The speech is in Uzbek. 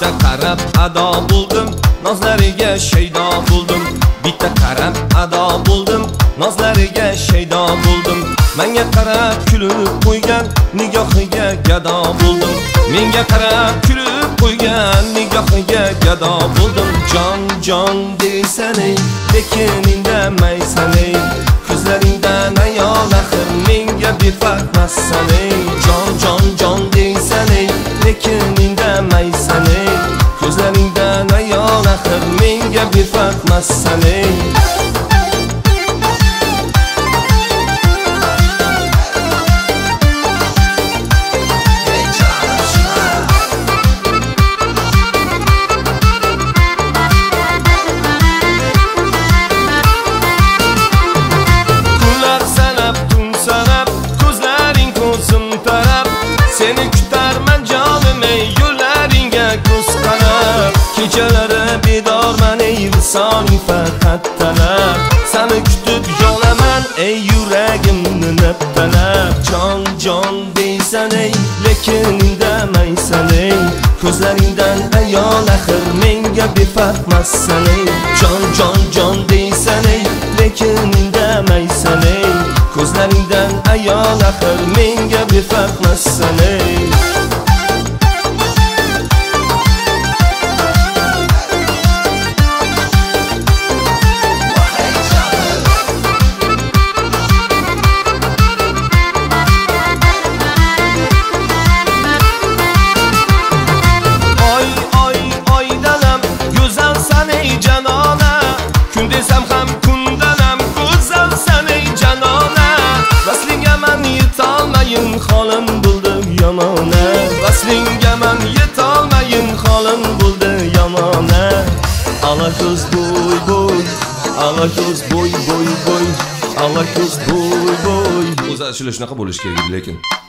bitta qarab ado bo'ldim, nozlariga shaydo bo'ldim. Bitta qarab ado bo'ldim, nozlariga shaydo bo'ldim. Menga qarab kulib qo'ygan nigohiga gado bo'ldim. Menga qarab kulib qo'ygan nigohiga gado bo'ldim. Jon jon deysan ey, lekin indamaysan ey. Ko'zlaringdan ayol axir menga befarqmassan ey. Jon jon jon deysan ey, lekin indamaysan ey. Ko'zlaringdan ayol axir menga befarqmassan ey. Seni kutarman jonim ey, yo'llaringga ko'z qarab. Kechalari bedorman ey, visoling faqat talab. Seni kutib yonaman ey, yuragimni naftalab. Jon jon deysan ey, lekin indamaysan ey. Ko'zlaringdan ayol axir menga befarqmassan ey. Jon jon jon deysan ey, lekin indamaysan ey. Ko'zlaringdan ayol axir menga befarqmassan ey. Oy oy oy dalam, go'zalsan ey janona. Kun desam ham kundanam go'zalsan ey janona. Vaslinga man yetolmayin, holim bo'ldi yomona. Vaslinga man yetolmayin, holim bo'ldi yomona. Alako'z bo'y bo'y, alako'z bo'y bo'y bo'y, alako'z bo'y bo'y. O'zi shunaqa bo'lish kerak lekin